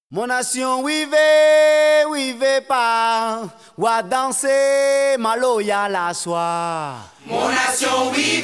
Mon nation, oui, pas, wa danser, maloya la soie. Mon nation, oui,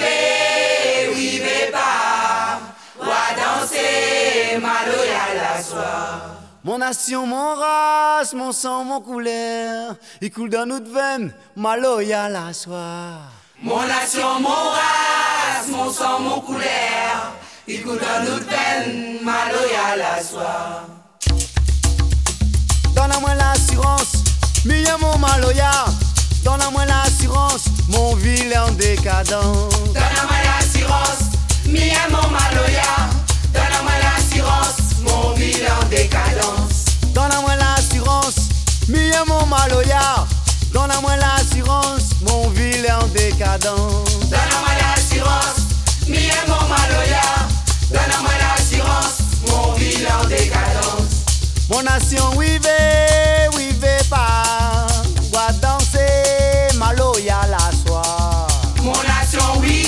pas, wa danser, maloya la soie. Mon nation, mon race, mon sang, mon couleur, il coule dans notre veine, maloya la soie. Mon nation, mon race, mon sang, mon couleur, il coule dans notre veine, maloya la soie. Donne-moi l'assurance, mieux mon maloya. Donne-moi l'assurance, mon vilain décadent. Donne-moi l'assurance, mieux mon maloya. Donne-moi l'assurance, mon vilain décadence. Donne-moi l'assurance, mieux mon maloya. Donne-moi l'assurance, mon vilain décadent. Donne-moi l'assurance, mieux mon maloya. Donne-moi l'assurance, mon vilain décadence. Mon nation, oui, pas, va danser, maloya la soie. Mon nation, oui,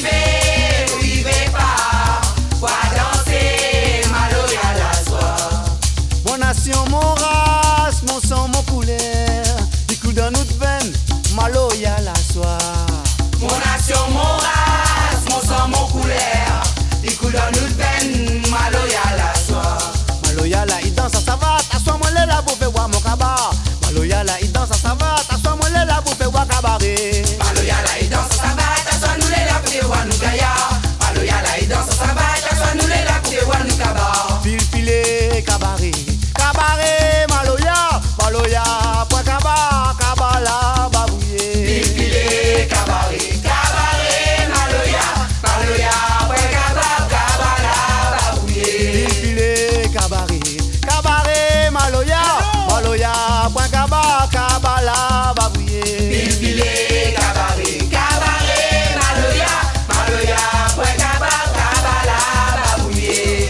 pas, va danser, maloya la soie. Mon nation, mon race, mon sang, mon couleur, il coule dans notre veine, maloya la soie. Mon nation, mon race, mon sang, mon couleur, il coule dans notre veine, maloya la soie. Maloya la, il danse à sa va, t'assois-moi là pour faire voir mon cabas. Maloya la, il danse à sa va, t'assois-moi là pour faire voir cabaret. Maloya la, il danse à sa va, t'assois-nous là pour faire voir nous gaya. Maloya la, il danse à sa va, t'assois-nous là pour faire voir nous cabas. Pile cabaret, cabaret, maloya, maloya, point cabas, cabala, babouye. Pile cabaret, cabaret, maloya, maloya, point cabas, cabala, babouye. Pile cabaret, cabaret, maloya, maloya, point cabas, cabala, babouye. Pile cabaret, cabaret, maloya, maloya, point cabas, cabala, babouye.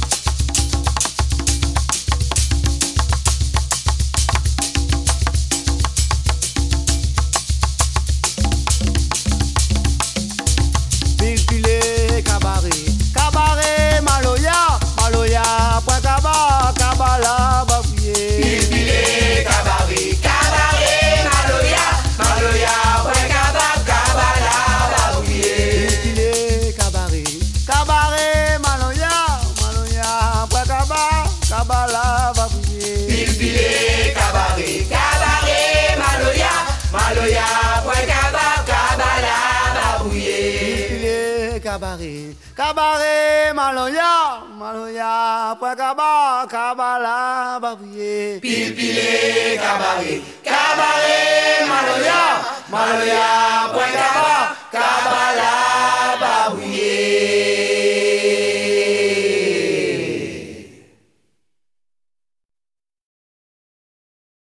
Pile cabaret, cabaret, maloya, maloya, point cabas, cabala, babouye. Pile cabaret, cabaret, maloya, maloya, point cabas, cabala, babouye. Pile cabaret, cabaret, maloya, maloya, point cabas, cabala, babouye. Pile cabaret, cabaret, maloya, maloya, point cabas, cabala, babouye. Pile cabaret, cabaret, maloya, maloya, point cabas, cabala, babouye. Pile cabaret, cabaret, maloya, maloya,